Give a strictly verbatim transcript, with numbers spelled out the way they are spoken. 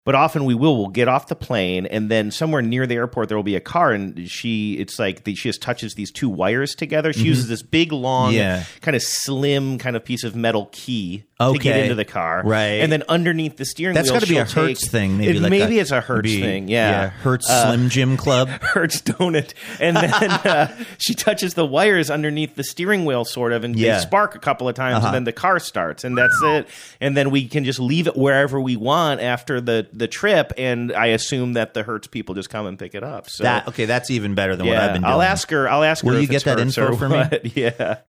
But often we will. We'll get off the plane, and then somewhere near the airport there will be a car, and she it's like the, she just touches these two wires together. She mm-hmm. uses this big, long, yeah. kind of slim kind of piece of metal key okay. to get into the car, right? And then underneath the steering That's wheel, that's got to be a Hertz take, thing. Maybe it, like maybe a, it's a Hertz maybe, thing. Yeah, yeah Hertz uh, Slim Jim Club, Hertz Donut, and then uh, she touches the wires underneath the steering wheel, sort of, and yeah. they spark a couple of times, uh-huh. and then the car starts, and that's it. And then we can just leave it wherever we want after the the trip. And And I assume that the Hertz people just come and pick it up. So that okay, that's even better than yeah, what I've been doing. I'll ask her. I'll ask Will her. you if get it's that Hertz info or for what. me? Yeah.